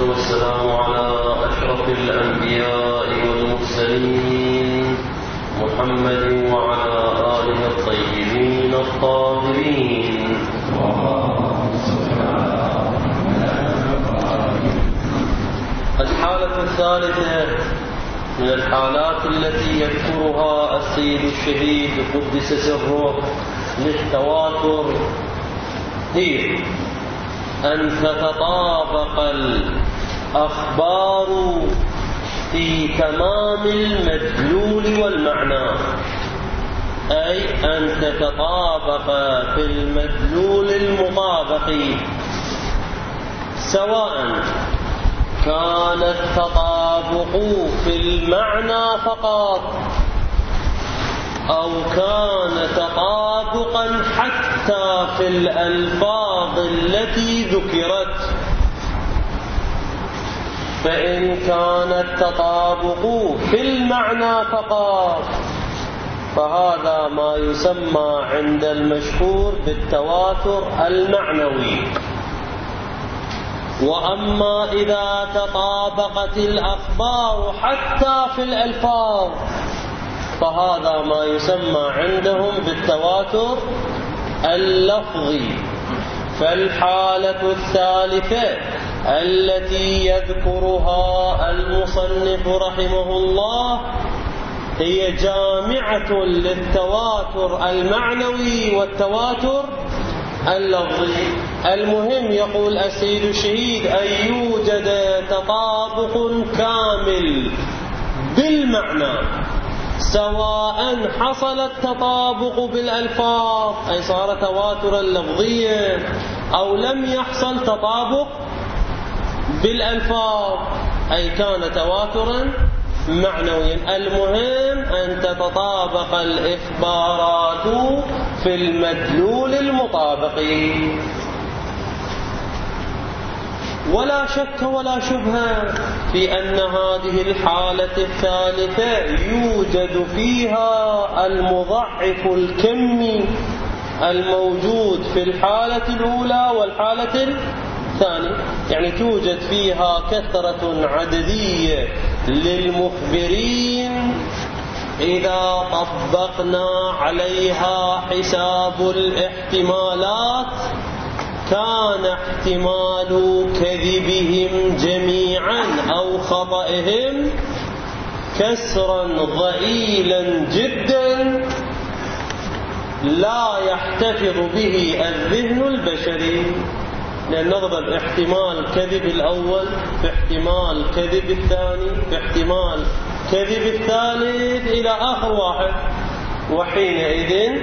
والسلام على أشرف الأنبياء والمرسلين محمد وعلى آله الطيبين الطاهرين. الحالة الثالثة من الحالات التي يذكرها السيد الشهيد قدس سره للتواتر هي أن تتطابق الأخبار في تمام المدلول والمعنى، أي أن تتطابق في المدلول المطابق، سواء كان التطابق في المعنى فقط أو كان تطابقا حتى في الألفاظ التي ذكرت. فإن كان التطابق في المعنى فقط فهذا ما يسمى عند المشهور بالتواتر المعنوي. وأما إذا تطابقت الأخبار حتى في الألفاظ فهذا ما يسمى عندهم بالتواتر اللفظي. فالحالة الثالثة التي يذكرها المصنف رحمه الله هي جامعة للتواتر المعنوي والتواتر اللفظي. المهم يقول السيد الشهيد أن يوجد تطابق كامل بالمعنى، سواء حصل التطابق بالألفاظ أي صار تواترا لفظيا، أو لم يحصل تطابق بالألفاظ أي كان تواترا معنويا. المهم أن تتطابق الإخبارات في المدلول المطابق. ولا شك ولا شبهة في أن هذه الحالة الثالثة يوجد فيها المضاعف الكمي الموجود في الحالة الأولى والحالة الثانية، يعني توجد فيها كثرة عددية للمخبرين إذا طبقنا عليها حساب الاحتمالات كان احتمال كذبهم جميعا أو خطئهم كسرا ضئيلا جدا لا يحتفظ به الذهن البشري، لأن نضرب احتمال كذب الأول في احتمال كذب الثاني في احتمال كذب الثالث إلى آخر واحد، وحينئذ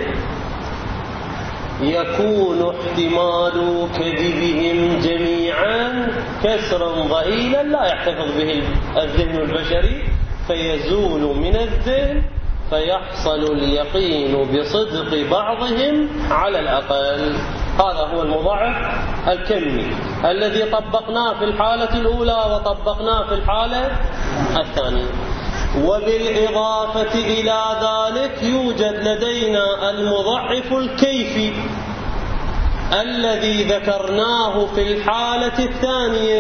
يكون احتمال كذبهم جميعا كسرا ضئيلا لا يحتفظ به الذهن البشري، فيزول من الذهن فيحصل اليقين بصدق بعضهم على الأقل. هذا هو المضاعف الكمي الذي طبقناه في الحالة الأولى وطبقناه في الحالة الثانية. وبالإضافة إلى ذلك يوجد لدينا المضاعف الكيفي الذي ذكرناه في الحالة الثانية،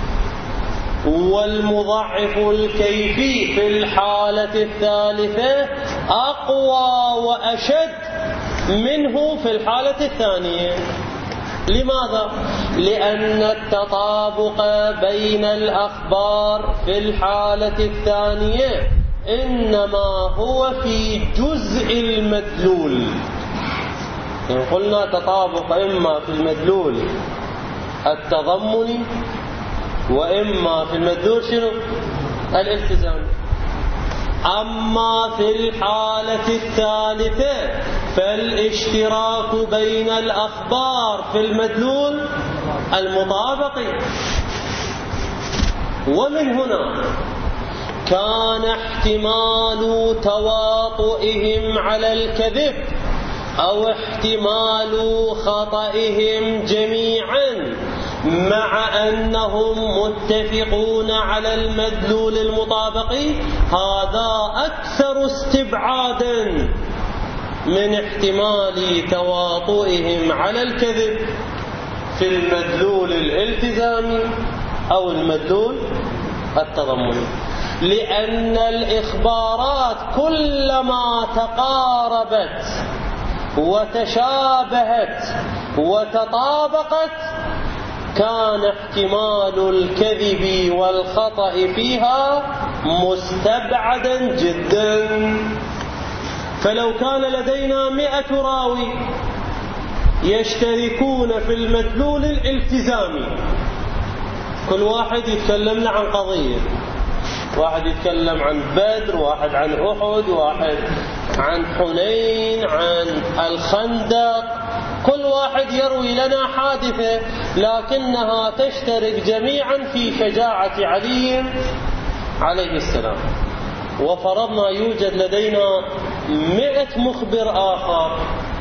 والمضاعف الكيفي في الحالة الثالثة أقوى وأشد منه في الحالة الثانية. لماذا؟ لأن التطابق بين الأخبار في الحالة الثانية إنما هو في جزء المدلول. يعني قلنا تطابق إما في المدلول التضمني وإما في المدلول شنو؟ الالتزام. أما في الحالة الثالثة فالاشتراك بين الأخبار في المدلول المطابق. ومن هنا كان احتمال تواطئهم على الكذب أو احتمال خطئهم جميعا مع أنهم متفقون على المدلول المطابق هذا أكثر استبعادا من احتمال تواطؤهم على الكذب في المدلول الالتزامي أو المدلول التضمني، لأن الإخبارات كلما تقاربت وتشابهت وتطابقت كان احتمال الكذب والخطأ فيها مستبعدا جدا. فلو كان لدينا 100 راوي يشتركون في المدلول الالتزامي، كل واحد يتكلم عن قضية، واحد يتكلم عن بدر، واحد عن أحد، واحد عن حنين، عن الخندق، كل واحد يروي لنا حادثة لكنها تشترك جميعا في شجاعة علي عليه السلام. وفرضنا يوجد لدينا 100 مخبر آخر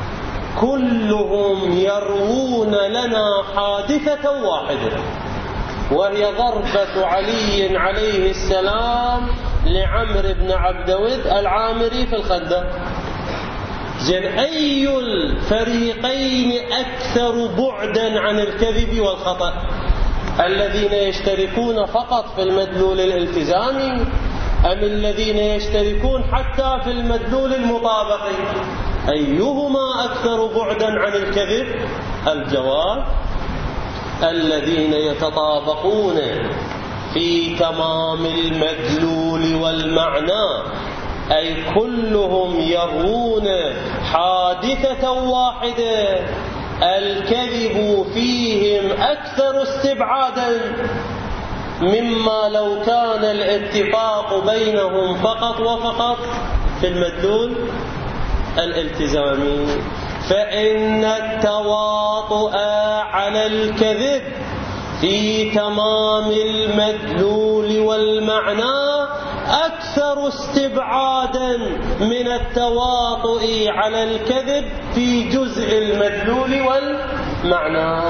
كلهم يروون لنا حادثة واحدة، وهي ضربة علي عليه السلام لعمرو بن عبدود العامري في الخندق. زين، أي الفريقين أكثر بعدا عن الكذب والخطأ؟ الذين يشتركون فقط في المدلول الالتزامي أم الذين يشتركون حتى في المدلول المطابقي؟ أيهما أكثر بعدا عن الكذب؟ الجواب: الذين يتطابقون في تمام المدلول والمعنى، أي كلهم يروون حادثة واحدة الكذب فيهم أكثر استبعادا مما لو كان الاتفاق بينهم فقط وفقط في المدلول الالتزامي. فإن التواطؤ على الكذب في تمام المدلول والمعنى أكثر استبعادا من التواطؤ على الكذب في جزء المدلول والمعنى.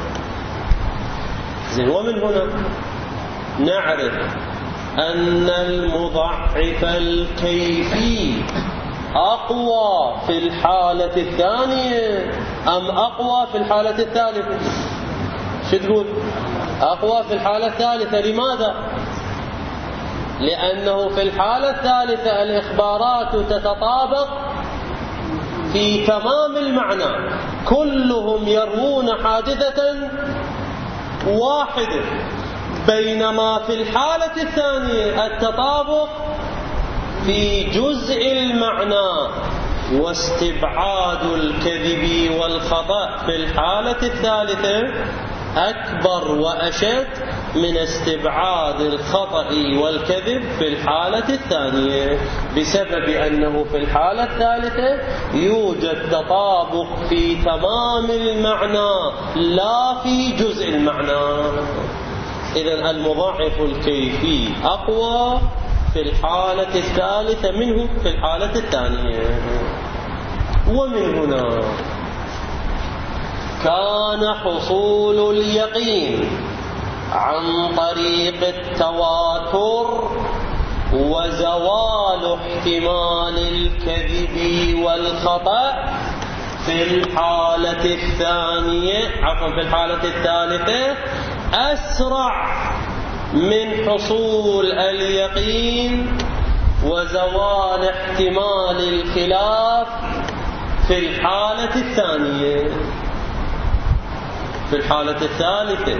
ومن هنا نعرف أن المضعف الكيفي أقوى في الحالة الثانية أم أقوى في الحالة الثالثة؟ شو تقول؟ أقوى في الحالة الثالثة. لماذا؟ لأنه في الحالة الثالثة الإخبارات تتطابق في تمام المعنى، كلهم يروون حادثة واحدة، بينما في الحالة الثانية التطابق في جزء المعنى، واستبعاد الكذب والخطأ في الحالة الثالثة أكبر وأشد من استبعاد الخطأ والكذب في الحالة الثانية، بسبب أنه في الحالة الثالثة يوجد تطابق في تمام المعنى لا في جزء المعنى. إذن المضاعف الكيفي أقوى في الحالة الثالثة منه في الحالة الثانية. ومن هنا كان حصول اليقين عن طريق التواتر وزوال احتمال الكذب والخطأ في الحالة الثانية في الحالة الثالثة أسرع من حصول اليقين وزوال احتمال الخلاف في الحالة الثانية. في الحالة الثالثة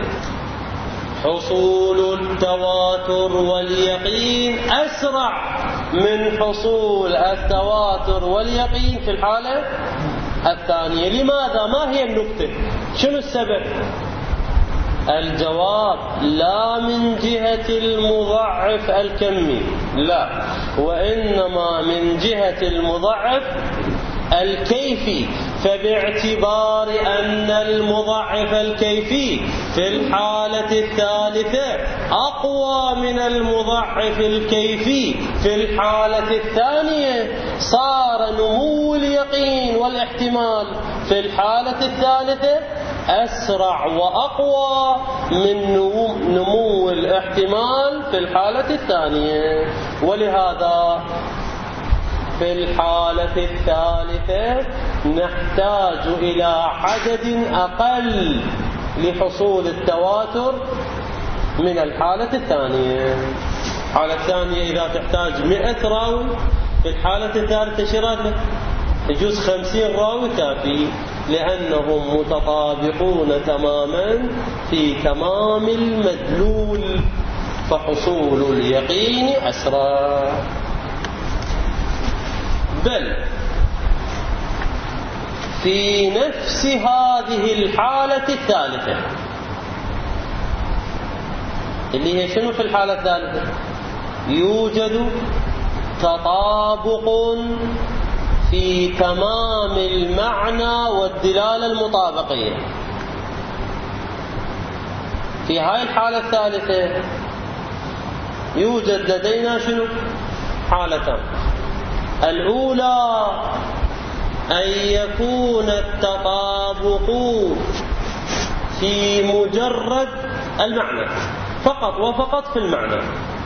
حصول التواتر واليقين أسرع من حصول التواتر واليقين في الحالة الثانية. لماذا؟ ما هي النكتة؟ شنو السبب؟ الجواب: لا من جهة المضعف الكمي، لا، وإنما من جهة المضعف الكيفي. فباعتبار أن المضعف الكيفي في الحالة الثالثة أقوى من المضعف الكيفي في الحالة الثانية، صار نمو اليقين والاحتمال في الحالة الثالثة أسرع وأقوى من نمو الاحتمال في الحالة الثانية. ولهذا في الحالة الثالثة نحتاج إلى عدد أقل لحصول التواتر من الحالة الثانية. الحالة الثانية إذا تحتاج 100 راوي، في الحالة الثالثة شرد يجوز 50 راوي كافي، لأنهم متطابقون تماما في تمام المدلول، فحصول اليقين أسرع. بل في نفس هذه الحالة الثالثة، اللي هي شنو في الحالة الثالثة؟ يوجد تطابق في تمام المعنى والدلالة المطابقية. في هاي الحالة الثالثة يوجد لدينا شنو؟ حالتان. الأولى أن يكون التطابق في مجرد المعنى فقط وفقط، في المعنى.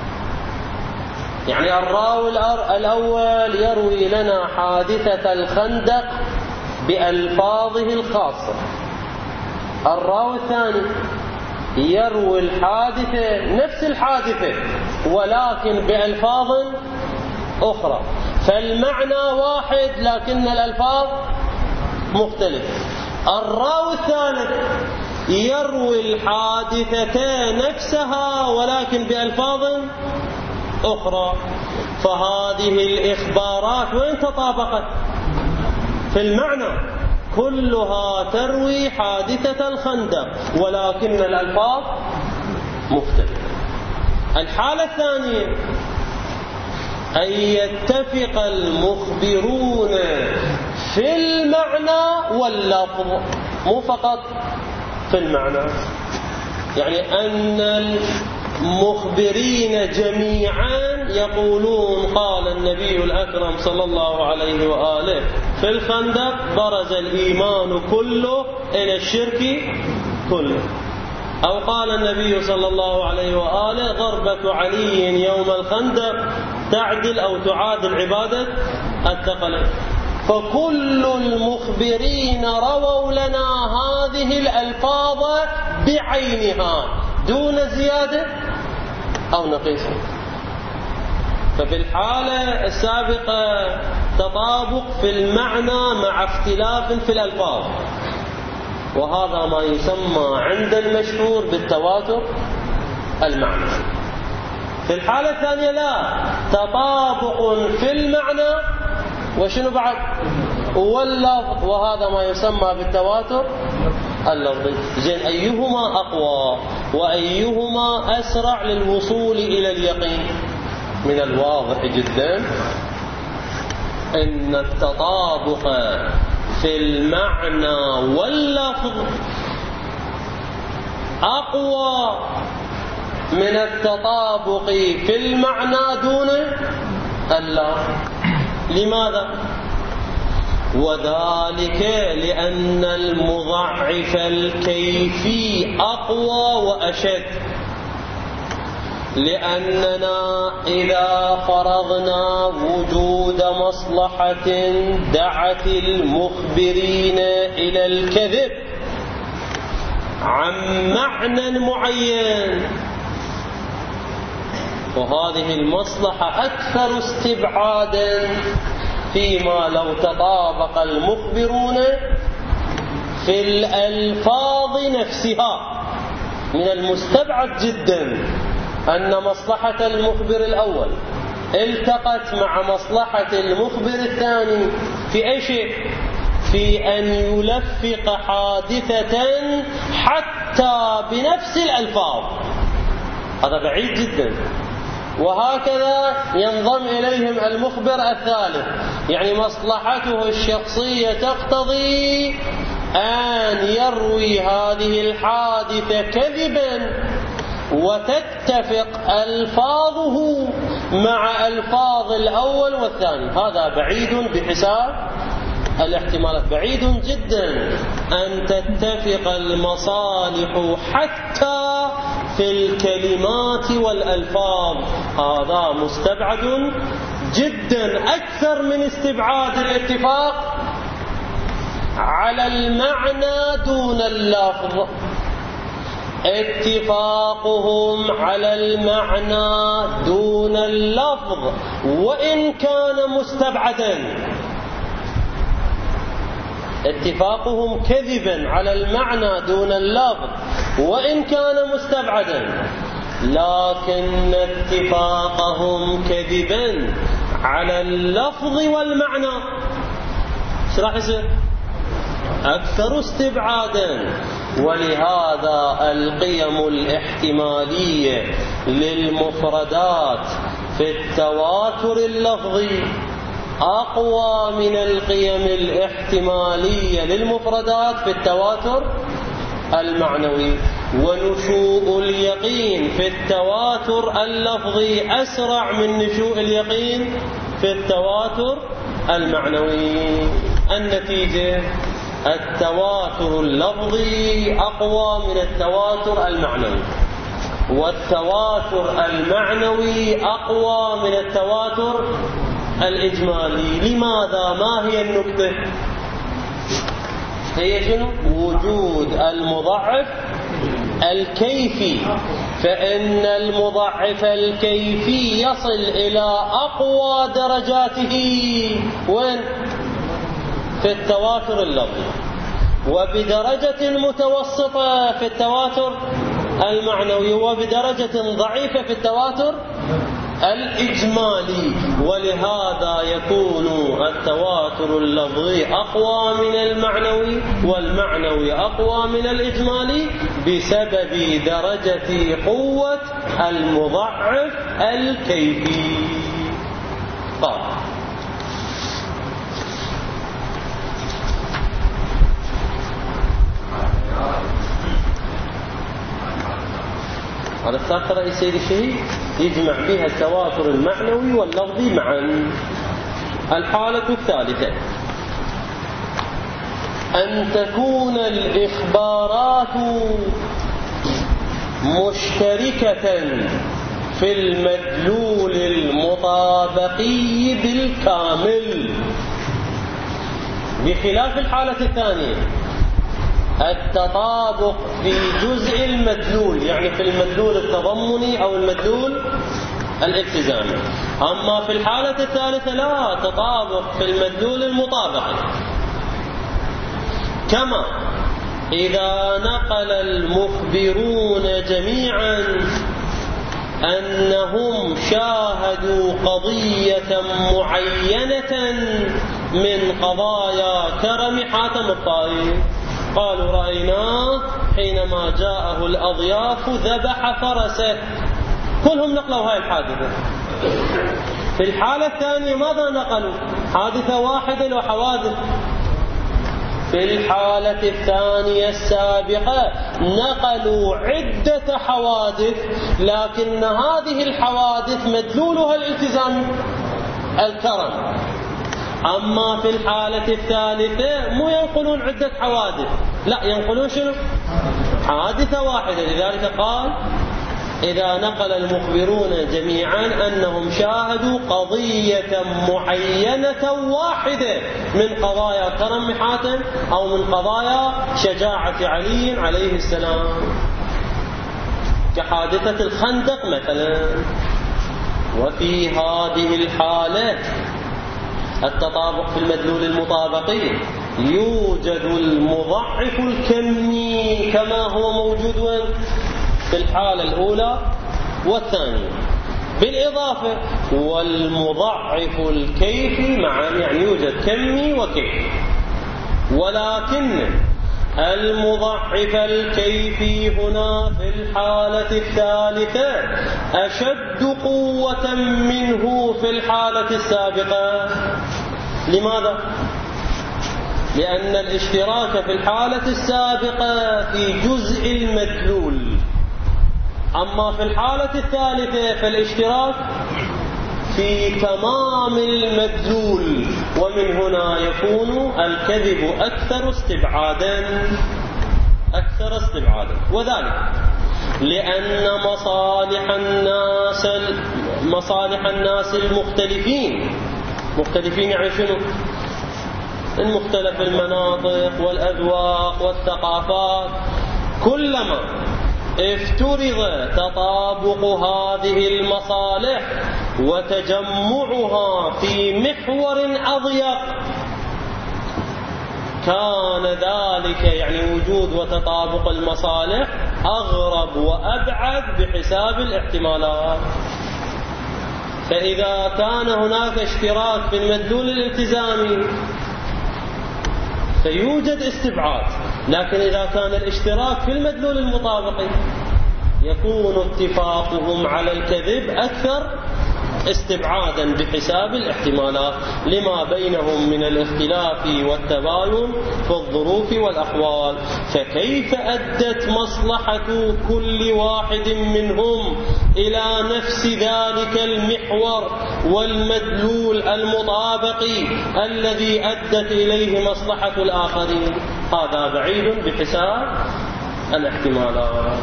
يعني الراوي الأول يروي لنا حادثة الخندق بألفاظه الخاصة، الراوي الثاني يروي الحادثة نفس الحادثة ولكن بألفاظ أخرى، فالمعنى واحد لكن الألفاظ مختلفة. الراوي الثالث يروي الحادثة نفسها ولكن بألفاظ أخرى، فهذه الإخبارات وين تطابقت؟ في المعنى، كلها تروي حادثة الخندق ولكن الألفاظ مختلفة. الحالة الثانية أن يتفق المخبرون في المعنى واللفظ، مو فقط في المعنى، يعني أن المخبرين جميعا يقولون قال النبي الأكرم صلى الله عليه وآله في الخندق برز الإيمان كله إلى الشرك كله، أو قال النبي صلى الله عليه وآله ضربة علي يوم الخندق تعدل أو تعادل عبادة الثقلين. فكل المخبرين رووا لنا هذه الألفاظ بعينها دون زيادة أو نقيصة. ففي الحالة السابقة تطابق في المعنى مع اختلاف في الألفاظ، وهذا ما يسمى عند المشهور بالتواتر المعنى. في الحالة الثانية لا، تطابق في المعنى وشنو بعد؟ واللفظ، وهذا ما يسمى بالتواتر اللفظي. زين، أيهما أقوى وأيهما أسرع للوصول إلى اليقين؟ من الواضح جدا أن التطابق في المعنى واللفظ أقوى من التطابق في المعنى دون اللفظ. لماذا؟ وذلك لأن المضاعف الكيفي أقوى وأشد، لأننا إذا فرضنا وجود مصلحة دعت المخبرين إلى الكذب عن معنى معين، وهذه المصلحة أكثر استبعادا فيما لو تطابق المخبرون في الألفاظ نفسها. من المستبعد جدا أن مصلحة المخبر الأول التقت مع مصلحة المخبر الثاني في أي شيء؟ في أن يلفق حادثة حتى بنفس الألفاظ، هذا بعيد جدا. وهكذا ينضم إليهم المخبر الثالث، يعني مصلحته الشخصية تقتضي أن يروي هذه الحادثة كذبا وتتفق ألفاظه مع ألفاظ الأول والثاني. هذا بعيد بحساب الاحتمالات، بعيد جدا أن تتفق المصالح حتى في الكلمات والألفاظ، هذا مستبعد جدا، أكثر من استبعاد الاتفاق على المعنى دون اللفظ. اتفاقهم على المعنى دون اللفظ وإن كان مستبعدا. اتفاقهم كذبا على المعنى دون اللفظ وإن كان مستبعدا، لكن اتفاقهم كذبا على اللفظ والمعنى ايش راح يصير؟ أكثر استبعادا. ولهذا القيم الاحتمالية للمفردات في التواتر اللفظي أقوى من القيم الاحتمالية للمفردات في التواتر المعنوي. ونشوء اليقين في التواتر اللفظي أسرع من نشوء اليقين في التواتر المعنوي. النتيجة التواتر اللفظي أقوى من التواتر المعنوي، والتواتر المعنوي أقوى من التواتر الإجمالي. لماذا؟ ما هي النكتة؟ هي شنو؟ وجود المضاعف الكيفي، فإن المضاعف الكيفي يصل إلى أقوى درجاته وين؟ في التواتر اللفظي، وبدرجة متوسطة في التواتر المعنوي، وبدرجة ضعيفة في التواتر الإجمالي. ولهذا يكون التواتر اللفظي أقوى من المعنوي والمعنوي أقوى من الإجمالي بسبب درجة قوة المضاعف الكيفي. هذا الساق رئيس سيد الشهيد يجمع بها التواتر المعنوي واللفظي معا. الحالة الثالثة أن تكون الإخبارات مشتركة في المدلول المطابقي بالكامل، بخلاف الحالة الثانية التطابق في جزء المدلول، يعني في المدلول التضمني أو المدلول الالتزامي. أما في الحالة الثالثة لا تطابق في المدلول المطابقي. كما إذا نقل المخبرون جميعا أنهم شاهدوا قضية معينة من قضايا كرم حاتم الطائي، قالوا رأيناه حينما جاءه الأضياف ذبح فرسه، كلهم نقلوا هاي الحادثة. في الحالة الثانية ماذا نقلوا؟ حادثة واحدة لو حوادث. في الحالة الثانية السابقة نقلوا عدة حوادث، لكن هذه الحوادث مدلولها الالتزام الكرم. أما في الحالة الثالثة مو ينقلون عدة حوادث، لا ينقلون شنو؟ حادثة واحدة. لذلك قال إذا نقل المخبرون جميعا أنهم شاهدوا قضية معينة واحدة من قضايا كرم حاتم أو من قضايا شجاعة علي عليه السلام، كحادثة الخندق مثلا. وفي هذه الحالة التطابق في المدلول المطابقي يوجد المضاعف الكمي كما هو موجود في الحالة الأولى والثانية، بالإضافة والمضاعف الكيفي معا، يعني يوجد كمي وكيفي. ولكن المضاعف الكيفي هنا في الحالة الثالثة أشد قوة منه في الحالة السابقة. لماذا؟ لأن الاشتراك في الحالة السابقة في جزء المدلول، أما في الحالة الثالثة فالاشتراك في تمام المدلول، ومن هنا يكون الكذب أكثر استبعادا. وذلك لأن مصالح الناس مختلفين يعني شنو؟ المختلف المناطق والأذواق والثقافات، كلما افترض تطابق هذه المصالح وتجمعها في محور أضيق كان ذلك يعني وجود وتطابق المصالح أغرب وأبعد بحساب الاحتمالات. فإذا كان هناك اشتراك في المدلول الالتزامي سيوجد استبعاد، لكن إذا كان الاشتراك في المدلول المطابقي يكون اتفاقهم على الكذب أكثر استبعادا بحساب الاحتمالات لما بينهم من الاختلاف والتباين في الظروف والأحوال. فكيف أدت مصلحة كل واحد منهم إلى نفس ذلك المحور والمدلول المطابق الذي أدت إليه مصلحة الآخرين؟ هذا بعيد بحساب الاحتمالات.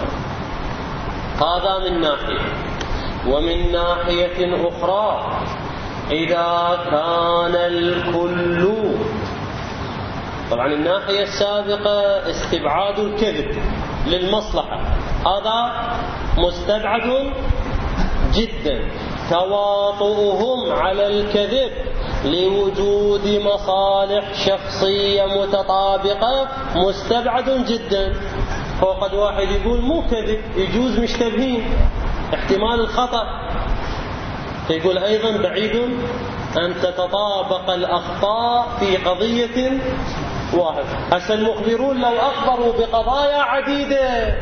هذا من ناحية. ومن ناحية أخرى إذا كان الكل، طبعا الناحية السابقة استبعاد الكذب للمصلحة، هذا مستبعد جدا. تواطؤهم على الكذب لوجود مصالح شخصية متطابقة مستبعد جدا. فقد واحد يقول مو كذب، يجوز مشتبهين، احتمال الخطأ، فيقول أيضا بعيد أن تتطابق الأخطاء في قضية واحدة. هسه المخبرون لو أخبروا بقضايا عديدة،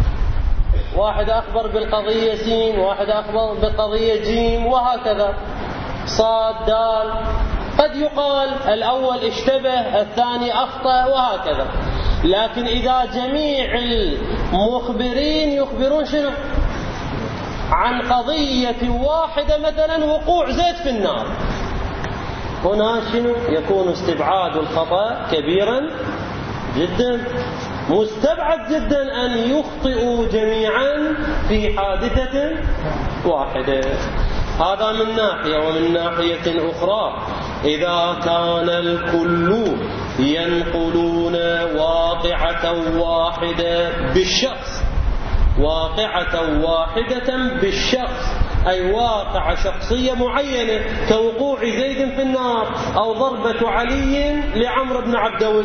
واحد أخبر بالقضية سين، واحد أخبر بالقضية جيم، وهكذا صاد دال، قد يقال الأول اشتبه الثاني أخطأ وهكذا. لكن إذا جميع المخبرين يخبرون شنو؟ عن قضية واحدة مثلا وقوع زيت في النار، هنا شنو؟ يكون استبعاد الخطأ كبيرا جدا، مستبعد جدا أن يخطئوا جميعا في حادثة واحدة. هذا من ناحية. ومن ناحية أخرى إذا كان الكل ينقلون واقعة واحدة بالشخص، واقعة واحدة بالشخص أي واقعة شخصية معينة كوقوع زيد في النار أو ضربة علي لعمرو بن عبدود،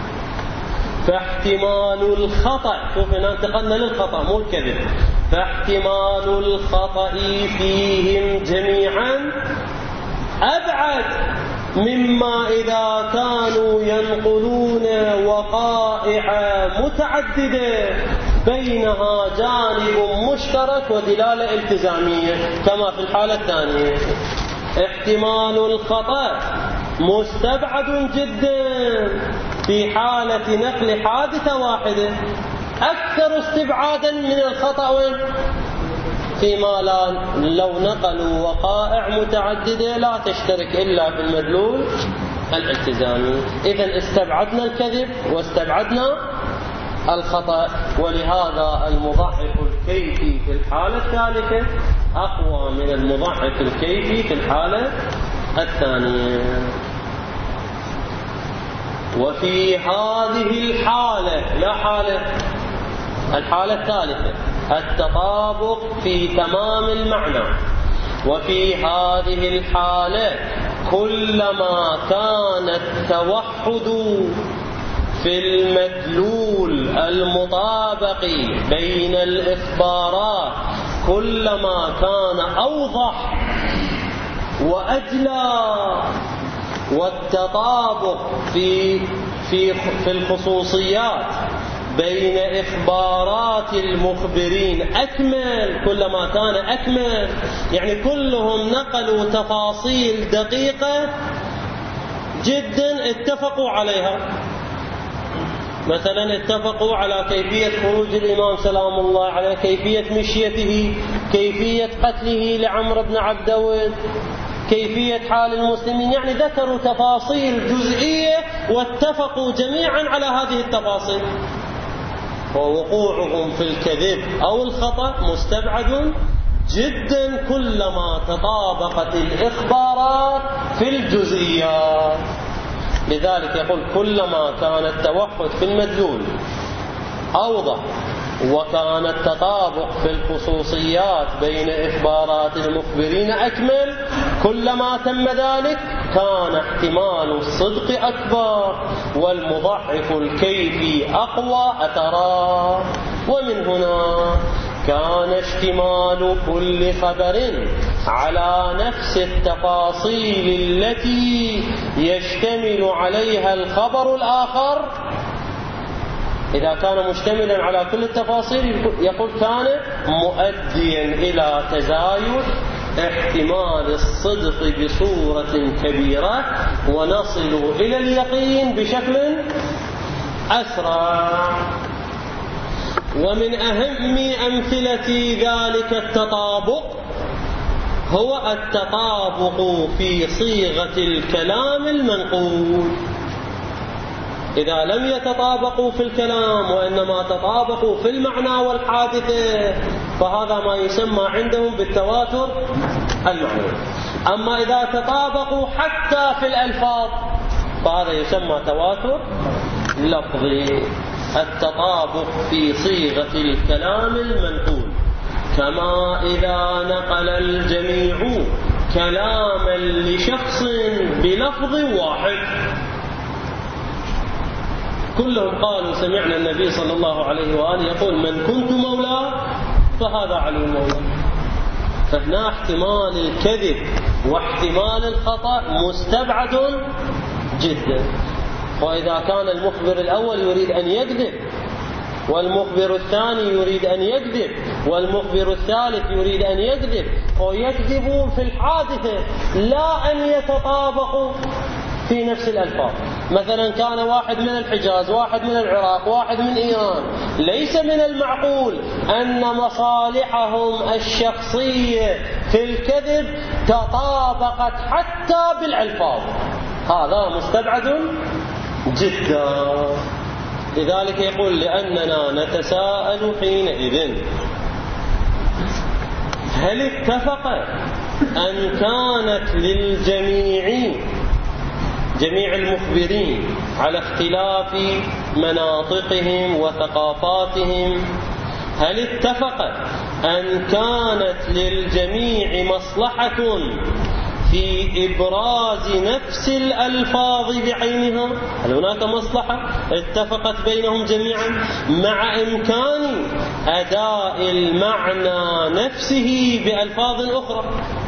فاحتمال الخطأ، شوف هنا انتقلنا للخطأ مو الكذب، فاحتمال الخطأ فيهم جميعا أبعد مما إذا كانوا ينقلون وقائع متعددة بينها جانب مشترك ودلالة التزامية كما في الحالة الثانية. احتمال الخطأ مستبعد جدا في حالة نقل حادثة واحدة، أكثر استبعادا من الخطأ فيما لو نقلوا وقائع متعددة لا تشترك إلا في المدلول الالتزامي. إذن استبعدنا الكذب واستبعدنا الخطأ، ولهذا المضاعف الكيفي في الحالة الثالثة أقوى من المضاعف الكيفي في الحالة الثانية. وفي هذه الحالة، لا حالة الحالة الثالثة التطابق في تمام المعنى، وفي هذه الحالة كلما كان التوحد في المدلول المطابق بين الإخبارات كلما كان أوضح وأجلى، والتطابق في الخصوصيات بين إخبارات المخبرين أكمل، كلما كان أكمل، يعني كلهم نقلوا تفاصيل دقيقة جدا اتفقوا عليها. مثلا اتفقوا على كيفية خروج الإمام سلام الله عليه، كيفية مشيته، كيفية قتله لعمرو بن عبدود، كيفية حال المسلمين، يعني ذكروا تفاصيل جزئية واتفقوا جميعا على هذه التفاصيل. ووقوعهم في الكذب أو الخطأ مستبعد جدا كلما تطابقت الإخبارات في الجزئيات. لذلك يقول كلما كان التوحد في المدلول أوضح وكان التطابق في الخصوصيات بين إخبارات المخبرين أكمل، كلما تم ذلك كان احتمال الصدق أكبر والمضعف الكيفي أقوى أثرا. ومن هنا كان اشتمال كل خبر على نفس التفاصيل التي يشتمل عليها الخبر الآخر، إذا كان مشتملا على كل التفاصيل يقول كان مؤديا إلى تزايد احتمال الصدق بصورة كبيرة، ونصل إلى اليقين بشكل أسرع. ومن أهم أمثلة ذلك التطابق هو التطابق في صيغة الكلام المنقول. إذا لم يتطابقوا في الكلام وإنما تطابقوا في المعنى والحادثة فهذا ما يسمى عندهم بالتواتر المعنوي. أما إذا تطابقوا حتى في الألفاظ فهذا يسمى تواتر لفظي. التطابق في صيغة الكلام المنقول، كما إذا نقل الجميع كلاما لشخص بلفظ واحد، كلهم قالوا سمعنا النبي صلى الله عليه وآله يقول من كنت مولاه فهذا علي المولى. فهنا احتمال الكذب واحتمال الخطأ مستبعد جدا. وإذا كان المخبر الأول يريد أن يكذب والمخبر الثاني يريد أن يكذب والمخبر الثالث يريد أن يكذب، ويكذبون في الحادثة لا أن يتطابقوا في نفس الألفاظ. مثلا كان واحد من الحجاز، واحد من العراق، واحد من إيران، ليس من المعقول أن مصالحهم الشخصية في الكذب تطابقت حتى بالألفاظ، هذا مستبعد جدا. لذلك يقول لأننا نتساءل حينئذ هل اتفق أن كانت للجميع جميع المخبرين على اختلاف مناطقهم وثقافاتهم، هل اتفق أن كانت للجميع مصلحة في إبراز نفس الألفاظ بعينها؟ هل هناك مصلحة اتفقت بينهم جميعا مع إمكان أداء المعنى نفسه بألفاظ أخرى؟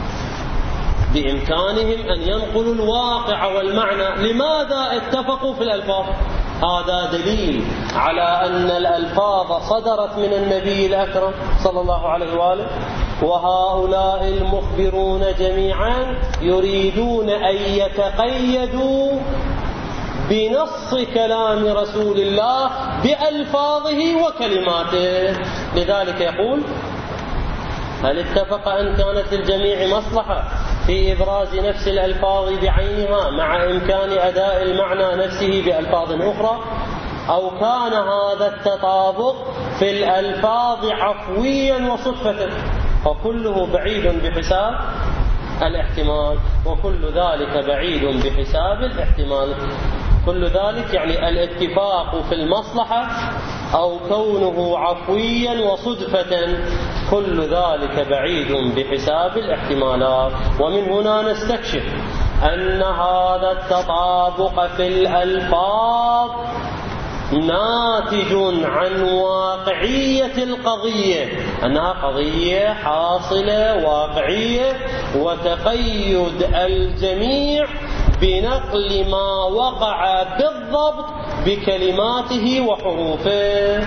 بإمكانهم أن ينقلوا الواقع والمعنى، لماذا اتفقوا في الألفاظ؟ هذا دليل على أن الألفاظ صدرت من النبي الأكرم صلى الله عليه وآله، وهؤلاء المخبرون جميعا يريدون أن يتقيدوا بنص كلام رسول الله بألفاظه وكلماته. لذلك يقول هل اتفق أن كانت للجميع مصلحة في إبراز نفس الألفاظ بعينها مع إمكان أداء المعنى نفسه بألفاظ أخرى، أو كان هذا التطابق في الألفاظ عفويا وصدفة؟ وكله بعيد بحساب الاحتمال، وكل ذلك بعيد بحساب الاحتمال. كل ذلك يعني الاتفاق في المصلحة أو كونه عفويا وصدفة، كل ذلك بعيد بحساب الاحتمالات. ومن هنا نستكشف أن هذا التطابق في الألفاظ ناتج عن واقعية القضية، أنها قضية حاصلة واقعية، وتقيد الجميع بنقل ما وقع بالضبط بكلماته وحروفه.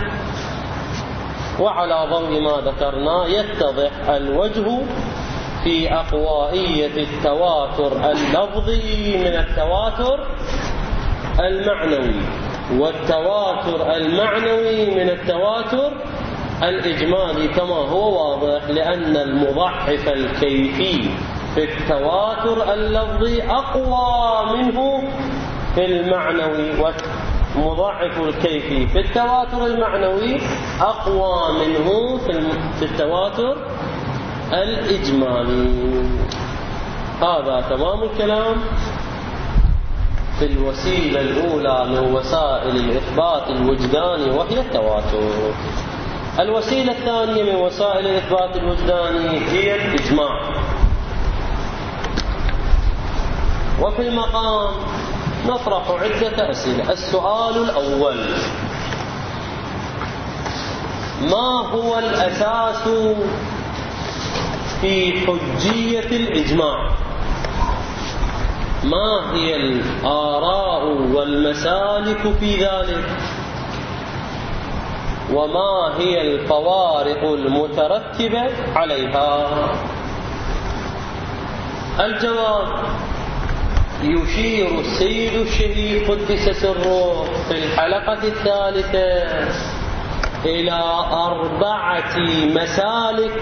وعلى ضوء ما ذكرنا يتضح الوجه في أقوائية التواتر اللفظي من التواتر المعنوي، والتواتر المعنوي من التواتر الإجمالي كما هو واضح، لأن المضعف الكيفي في التواتر اللفظي أقوى منه في المعنوي، والمضاعف الكيفي في التواتر المعنوي أقوى منه في التواتر الإجمالي. هذا تمام الكلام في الوسيلة الأولى من وسائل الإثبات الوجداني وهي التواتر. الوسيلة الثانية من وسائل الإثبات الوجداني هي الإجماع. وفي المقام نطرح عدة أسئلة. السؤال الأول: ما هو الأساس في حجية الإجماع؟ ما هي الآراء والمسالك في ذلك؟ وما هي الفوارق المترتبة عليها؟ الجواب: يشير السيد الشهيد قدس سره في الحلقة الثالثة إلى 4 مسالك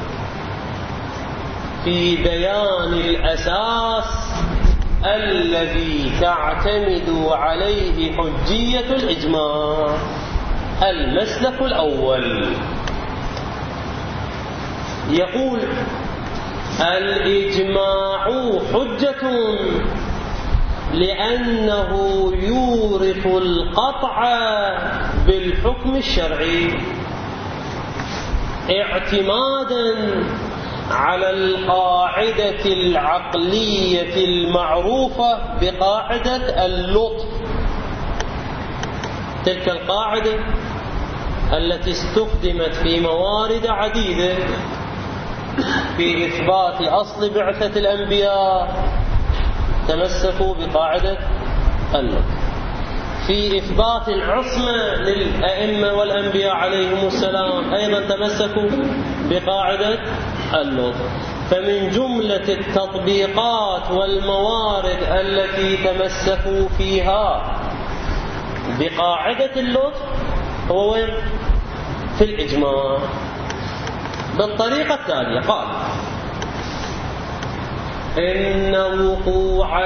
في بيان الأساس الذي تعتمد عليه حجية الإجماع. المسلك الأول يقول: الإجماع حجة لأنه يورث القطع بالحكم الشرعي اعتمادا على القاعدة العقلية المعروفة بقاعدة اللطف. تلك القاعدة التي استخدمت في موارد عديدة في إثبات أصل بعثة الأنبياء، تمسكوا بقاعدة اللطف. في إثبات العصمة للأئمة والأنبياء عليهم السلام أيضا تمسكوا بقاعدة اللطف. فمن جملة التطبيقات والموارد التي تمسكوا فيها بقاعدة اللطف هو وين؟ في الإجماع بالطريقة التالية. قال: إن وقوع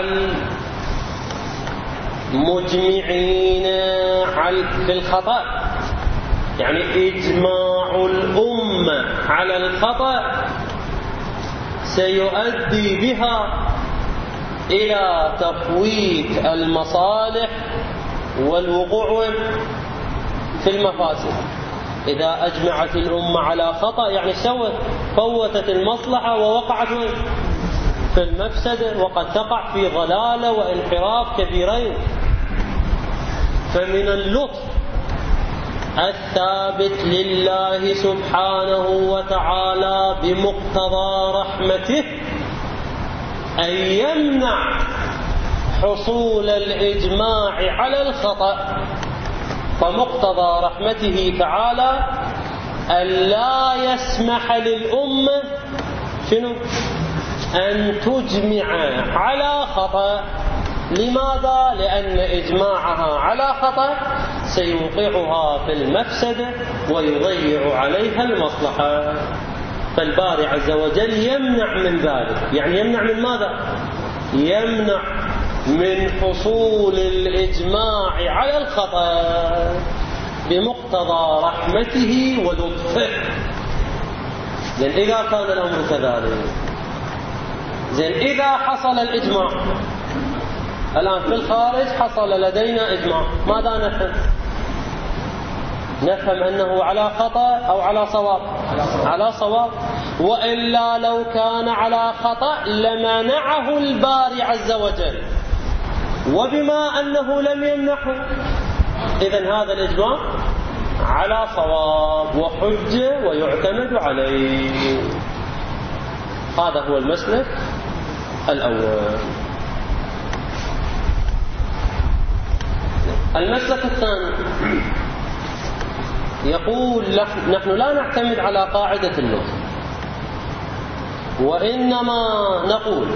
المجمعين في الخطأ، يعني إجماع الأمة على الخطأ، سيؤدي بها إلى تفويت المصالح والوقوع في المفاسد. إذا أجمعت الأمة على خطأ يعني فوتت المصلحة ووقعت في المفسدة، وقد تقع في ضلالة وانحراف كبيرين. فمن اللطف الثابت لله سبحانه وتعالى بمقتضى رحمته أن يمنع حصول الإجماع على الخطأ. فمقتضى رحمته تعالى أن لا يسمح للأمة أن تجمع على خطأ. لماذا؟ لأن إجماعها على خطأ سيوقعها في المفسدة ويضيع عليها المصلحة. فالباري عز وجل يمنع من ذلك. يعني يمنع من ماذا؟ يمنع من حصول الإجماع على الخطأ بمقتضى رحمته ولطفه. لأن إذا كان الأمر كذلك، إذا حصل الإجماع الآن في الخارج، حصل لدينا إجماع، ماذا نفهم؟ نفهم أنه على خطأ أو على صواب؟ على صواب. وإلا لو كان على خطأ لمنعه الباري عز وجل، وبما أنه لم يمنحه إذن هذا الإجماع على صواب وحجة ويعتمد عليه. هذا هو المسلك الأول. المسلك الثاني يقول: نحن لا نعتمد على قاعدة اللطف، وإنما نقول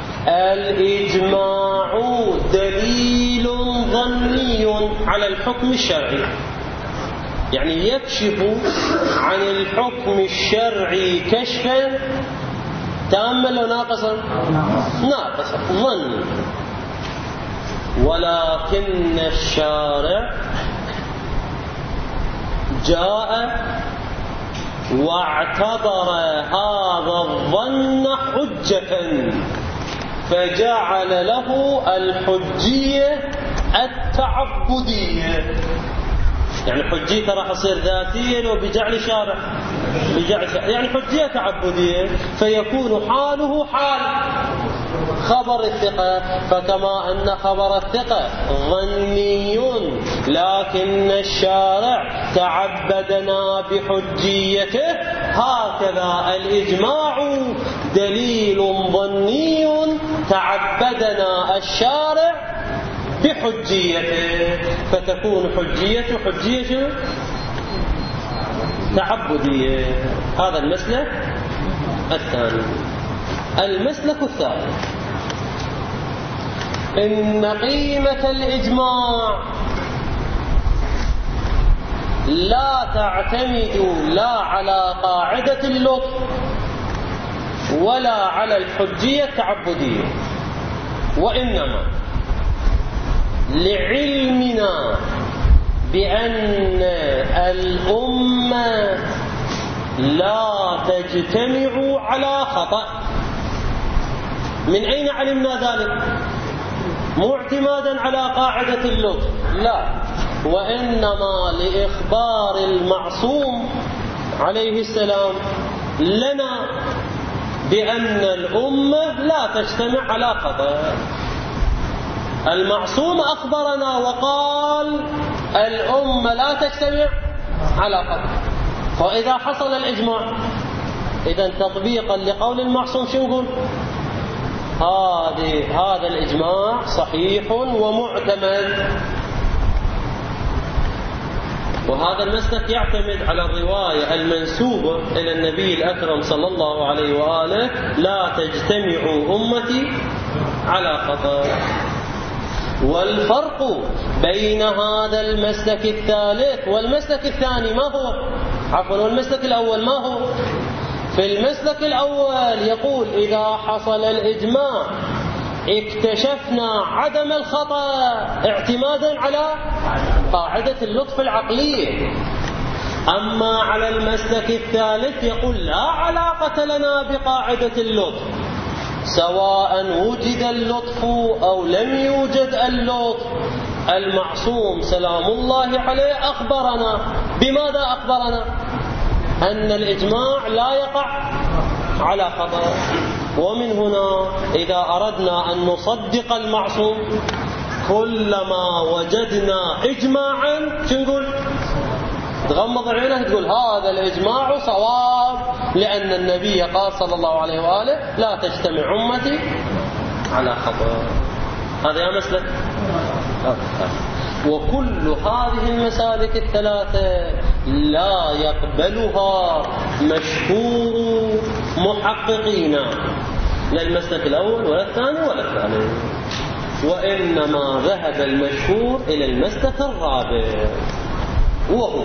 الإجماع دليل ظني على الحكم الشرعي. يعني يكشف عن الحكم الشرعي كشفا تاما وناقصا؟ ناقصا، ظن. ولكن الشارع جاء واعتبر هذا الظن حجة، فجعل له الحجية التعبدية. يعني حجيته راح تصير ذاتية لو بجعل شارع، يعني حجية تعبدية، فيكون حاله حال خبر الثقة. فكما أن خبر الثقة ظني لكن الشارع تعبدنا بحجيته، هكذا الإجماع دليل ظني تعبدنا الشارع بحجيته، فتكون حجية تعبدية. هذا المسلك الثاني. المسلك الثالث إن قيمة الإجماع لا تعتمد لا على قاعدة اللطف ولا على الحجية التعبدية، وإنما لعلمنا بأن الأمة لا تجتمع على خطأ. من أين علمنا ذلك؟ مو اعتمادا على قاعدة اللطف، لا، وإنما لإخبار المعصوم عليه السلام لنا بأن الأمة لا تجتمع على خطأ. المعصوم أخبرنا وقال الأمة لا تجتمع على خطأ، فإذا حصل الإجماع إذن تطبيقا لقول المعصوم شو نقول؟ هذا الإجماع صحيح ومعتمد. وهذا المسلك يعتمد على الرواية المنسوبة إلى النبي الأكرم صلى الله عليه وآله: لا تجتمع أمتي على خطأ. والفرق بين هذا المسلك الثالث والمسلك الثاني ما هو؟ والمسلك الأول ما هو؟ في المسلك الأول يقول إذا حصل الإجماع اكتشفنا عدم الخطأ اعتمادا على قاعدة اللطف العقلية. أما على المسلك الثالث يقول لا علاقة لنا بقاعدة اللطف، سواء وجد اللطف أو لم يوجد اللطف، المعصوم سلام الله عليه أخبرنا. بماذا أخبرنا؟ أن الإجماع لا يقع على خطأ. ومن هنا إذا أردنا أن نصدق المعصوم كلما وجدنا إجماعا شو نقول؟ تغمض عينك تقول هذا الإجماع صواب، لأن النبي قال صلى الله عليه وآله لا تجتمع أمتي على خطأ. هذا يا مسلك. وكل هذه المسالك الثلاثة لا يقبلها مشهور محققين، لا المسلك الأول ولا الثاني ولا الثالث، وإنما ذهب المشهور إلى المسلك الرابع، وهو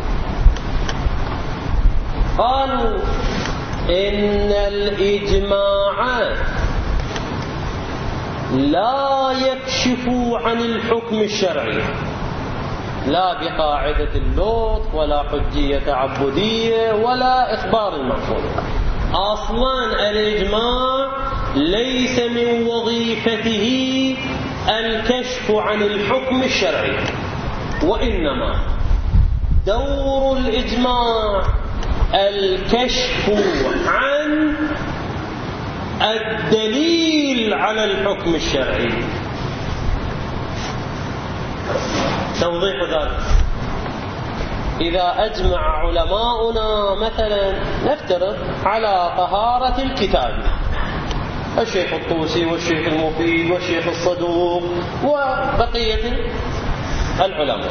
قالوا إن الإجماع لا يكشف عن الحكم الشرعي، لا بقاعدة اللطف ولا حجية تعبدية ولا إخبار المعصوم. أصلا الإجماع ليس من وظيفته الكشف عن الحكم الشرعي، وإنما دور الإجماع الكشف عن الدليل على الحكم الشرعي. توضيح ذلك: إذا أجمع علماؤنا مثلا نفترض على طهارة الكتاب، الشيخ الطوسي والشيخ المفيد والشيخ الصدوق وبقية العلماء،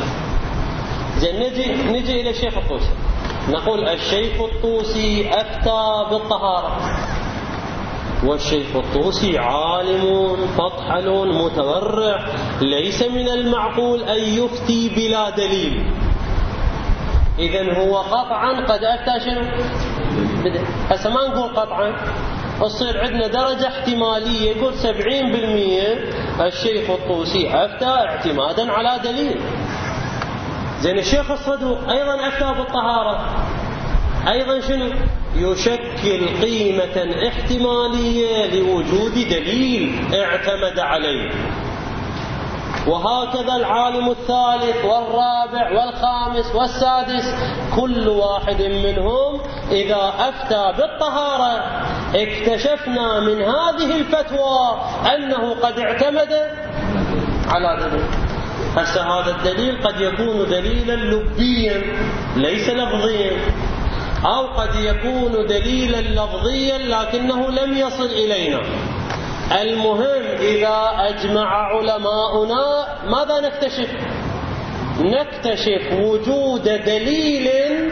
نجي إلى الشيخ الطوسي نقول الشيخ الطوسي أفتى بالطهارة، والشيخ الطوسي عالم فطحل متورع، ليس من المعقول أن يفتي بلا دليل. إذن هو قطعا قد أفتى شنو؟ هسه ما نقول قطعا، تصير عندنا درجة احتمالية، يقول 70% الشيخ الطوسي أفتى اعتمادا على دليل. زين الشيخ الصدوق أيضا أفتى بالطهارة، أيضا شنو؟ يشكل قيمة احتمالية لوجود دليل اعتمد عليه. وهكذا العالم الثالث والرابع والخامس والسادس، كل واحد منهم إذا أفتى بالطهارة اكتشفنا من هذه الفتوى أنه قد اعتمد على دليل. هذا الدليل قد يكون دليلا لبيا ليس لفظيا، أو قد يكون دليلا لفظيا لكنه لم يصل إلينا. المهم إذا أجمع علماؤنا ماذا نكتشف؟ نكتشف وجود دليل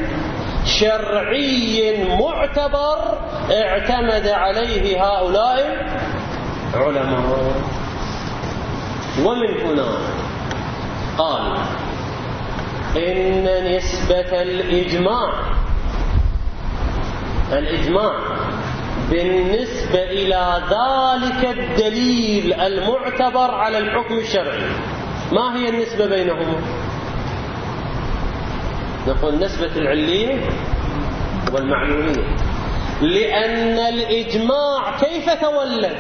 شرعي معتبر اعتمد عليه هؤلاء العلماء. ومن هنا قال إن نسبة الإجماع بالنسبة إلى ذلك الدليل المعتبر على الحكم الشرعي، ما هي النسبة بينهما؟ نقول نسبة العلية والمعلومية، لأن الإجماع كيف تولد؟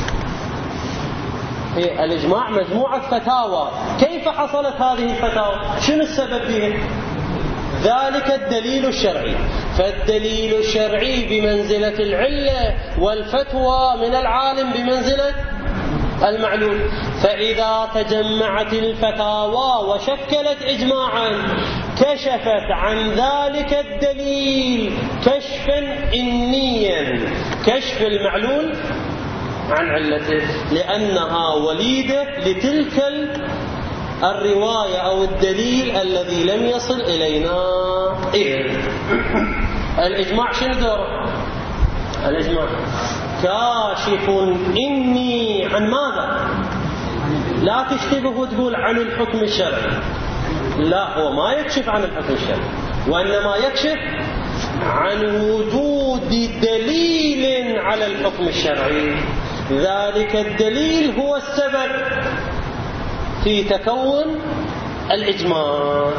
الإجماع مجموعة فتاوى، كيف حصلت هذه الفتاوى؟ شنو السبب فيها؟ ذلك الدليل الشرعي. فالدليل الشرعي بمنزلة العلة، والفتوى من العالم بمنزلة المعلوم. فإذا تجمعت الفتاوى وشكلت إجماعا كشفت عن ذلك الدليل كشفا إنيا، كشف المعلول عن علته، لأنها وليدة لتلك الرواية أو الدليل الذي لم يصل إلينا. إذن الإجماع شنو دوره؟ الإجماع كاشف إني عن ماذا؟ لا تشتبه وتقول عن الحكم الشرعي، لا، هو ما يكشف عن الحكم الشرعي، وإنما يكشف عن وجود دليل على الحكم الشرعي. ذلك الدليل هو السبب في تكون الإجماع.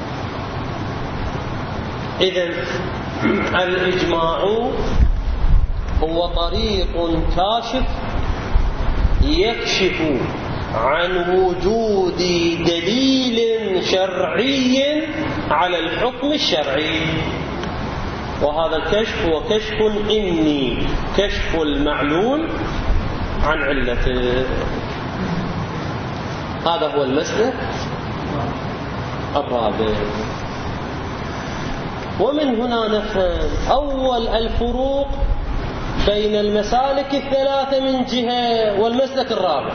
إذن الإجماع هو طريق كاشف يكشف عن وجود دليل شرعي على الحكم الشرعي، وهذا الكشف هو كشف إني، كشف المعلول عن علته. هذا هو المسلك الرابع. ومن هنا نفهم أول الفروق بين المسالك الثلاثة من جهة والمسلك الرابع.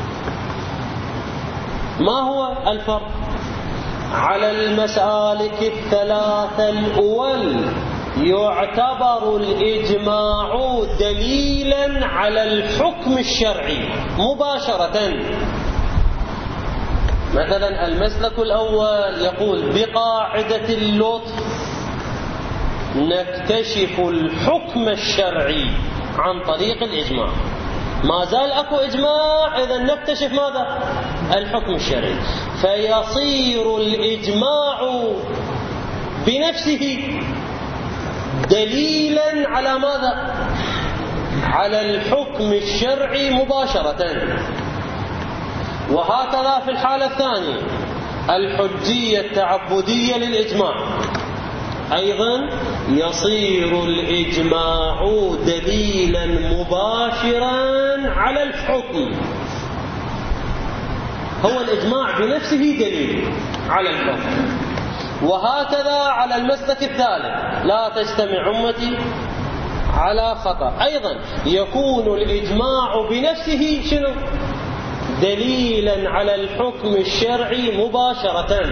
ما هو الفرق؟ على المسالك الثلاثة الأول يعتبر الإجماع دليلا على الحكم الشرعي مباشرة. مثلا المسلك الأول يقول بقاعدة اللطف نكتشف الحكم الشرعي عن طريق الإجماع. ما زال أكو إجماع، إذا نكتشف ماذا؟ الحكم الشرعي. فيصير الإجماع بنفسه دليلا على ماذا؟ على الحكم الشرعي مباشرة. وهكذا في الحالة الثانية الحجية التعبدية للإجماع، أيضا يصير الإجماع دليلا مباشرا على الحكم. هو الإجماع بنفسه دليل على الحكم. وهكذا على المسلك الثالث لا تجتمع أمتي على خطأ، أيضا يكون الإجماع بنفسه شنو؟ دليلا على الحكم الشرعي مباشرة.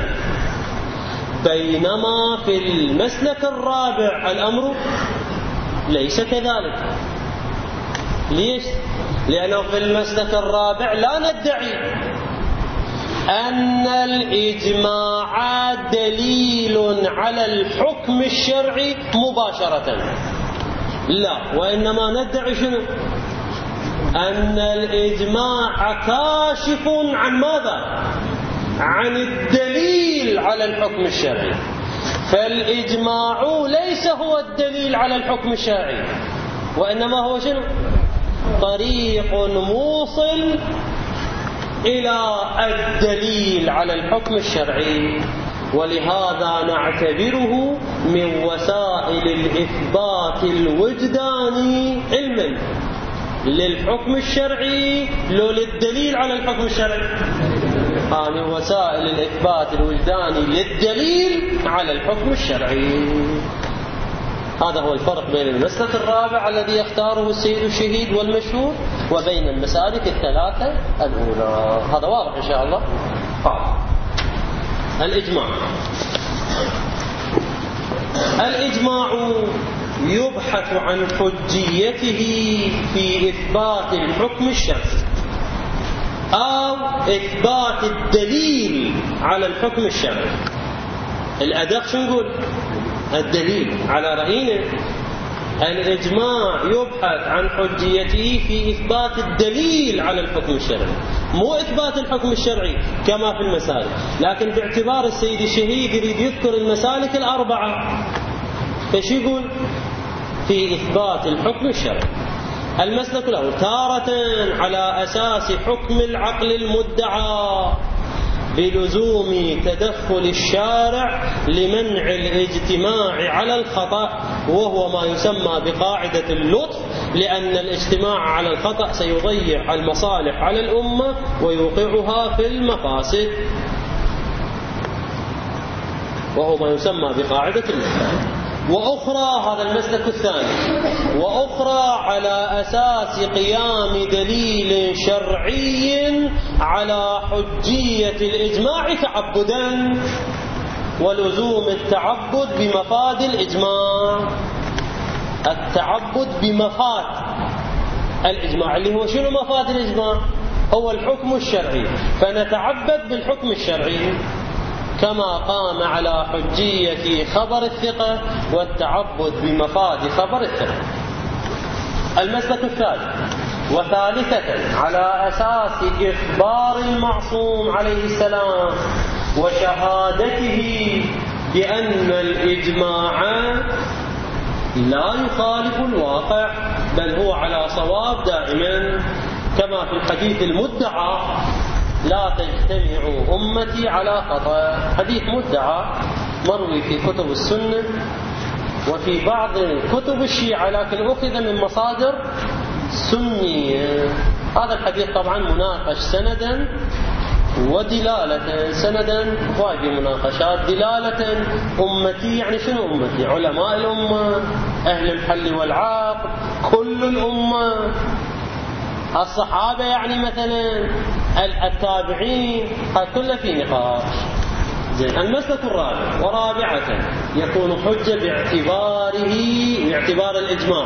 بينما في المسلك الرابع الأمر ليس كذلك. ليش؟ لأنه في المسلك الرابع لا ندعي أن الإجماع دليل على الحكم الشرعي مباشرة، لا، وإنما ندعي شنو؟ أن الإجماع كاشف عن ماذا؟ عن الدليل على الحكم الشرعي. فالإجماع ليس هو الدليل على الحكم الشرعي، وإنما هو شنو؟ طريق موصل إلى الدليل على الحكم الشرعي، ولهذا نعتبره من وسائل الإثبات الوجداني علما للحكم الشرعي لو للدليل على الحكم الشرعي. من وسائل الإثبات الوجداني للدليل على الحكم الشرعي. هذا هو الفرق بين المسلك الرابع الذي يختاره السيد الشهيد والمشهور وبين المسالك الثلاثة الأولى. هذا واضح إن شاء الله. الإجماع يبحث عن حجيته في إثبات الحكم الشرعي أو إثبات الدليل على الحكم الشرعي. الأدق شو نقول؟ الدليل على رأينا. الإجماع يبحث عن حجيته في إثبات الدليل على الحكم الشرعي، مو إثبات الحكم الشرعي كما في المسالك. لكن باعتبار السيد الشهيد يريد يذكر المسالك الأربعة، فش يقول؟ في إثبات الحكم الشرعي. المسلك الأول تارة على أساس حكم العقل المدعى بلزوم تدخل الشارع لمنع الاجتماع على الخطأ، وهو ما يسمى بقاعدة اللطف، لأن الاجتماع على الخطأ سيضيع المصالح على الأمة ويوقعها في المفاسد، وهو ما يسمى بقاعدة اللطف. وأخرى، هذا المسلك الثاني، وأخرى على أساس قيام دليل شرعي على حجية الإجماع تعبدا، ولزوم التعبد بمفاد الإجماع. التعبد بمفاد الإجماع اللي هو شنو مفاد الإجماع؟ هو الحكم الشرعي، فنتعبد بالحكم الشرعي كما قام على حجية خبر الثقة والتعبد بمفاد خبر الثقة. المسلك الثالث وثالثة على أساس إخبار المعصوم عليه السلام وشهادته بأن الإجماع لا يخالف الواقع بل هو على صواب دائما، كما في الحديث المدعى لا تجتمع أمتي على خطأ. حديث مدعى مروي في كتب السنة وفي بعض كتب الشيعة، لكن أخذ من مصادر سنية. هذا الحديث طبعا مناقش سندا ودلالة. سندا وايد مناقشات، دلالة أمتي يعني شنو أمتي؟ علماء الأمة، أهل الحل والعقد، كل الأمة، الصحابة يعني مثلا، التابعين، هذا كله في نقاش. المسلك الرابع ورابعة يكون حجة باعتبار الإجماع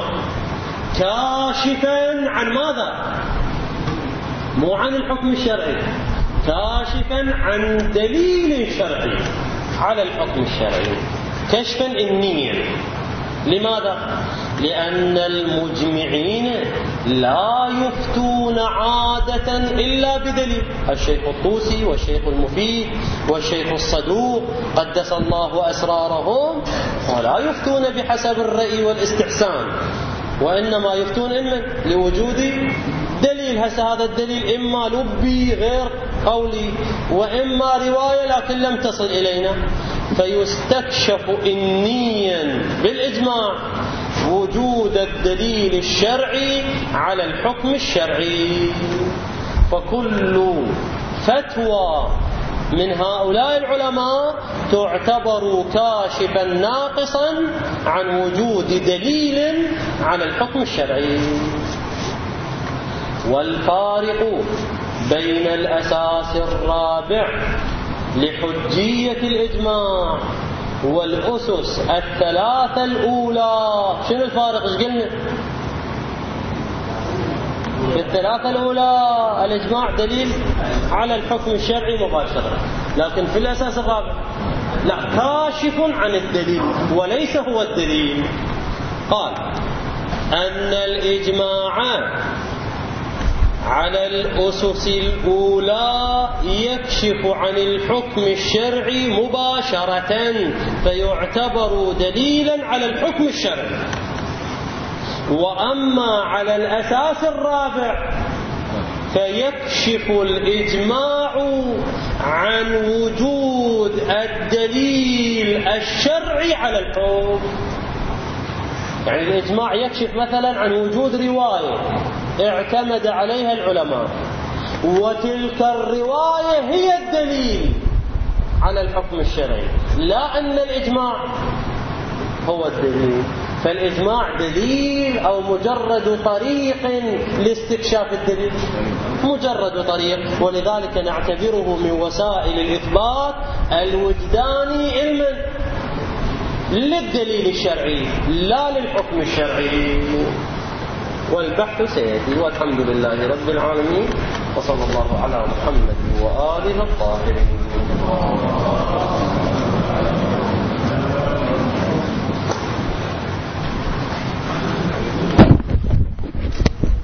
كاشفا عن ماذا؟ مو عن الحكم الشرعي، كاشفا عن دليل شرعي على الحكم الشرعي، كشفا إنيا. لماذا؟ لأن المجمعين لا يفتون عادة إلا بدليل. الشيخ الطوسي والشيخ المفيد والشيخ الصدوق قدس الله أسرارهم ولا يفتون بحسب الرأي والاستحسان، وإنما يفتون إما لوجود دليل. هذا الدليل إما لبي غير قولي، وإما رواية لكن لم تصل إلينا، فيستكشف إنيا بالإجماع وجود الدليل الشرعي على الحكم الشرعي. فكل فتوى من هؤلاء العلماء تعتبر كاشفا ناقصا عن وجود دليل على الحكم الشرعي. والفارق بين الأساس الرابع لحجية الإجماع والأسس الثلاثة الأولى، شنو الفارق؟ ايش قلنا؟ في الثلاثة الأولى الإجماع دليل على الحكم الشرعي مباشرة، لكن في الأساس الرابع لا، كاشف عن الدليل وليس هو الدليل. قال أن الإجماع على الأسس الأولى يكشف عن الحكم الشرعي مباشرة فيعتبر دليلا على الحكم الشرعي. وأما على الأساس الرابع فيكشف الإجماع عن وجود الدليل الشرعي على الحكم. يعني الإجماع يكشف مثلا عن وجود رواية اعتمد عليها العلماء، وتلك الرواية هي الدليل على الحكم الشرعي، لا أن الإجماع هو الدليل. فالإجماع دليل أو مجرد طريق لاستكشاف الدليل، مجرد طريق، ولذلك نعتبره من وسائل الإثبات الوجداني علما للدليل الشرعي لا للحكم الشرعي. والبحث سيأتي، والحمد لله رب العالمين، وصلى الله على محمد وآله الطاهرين.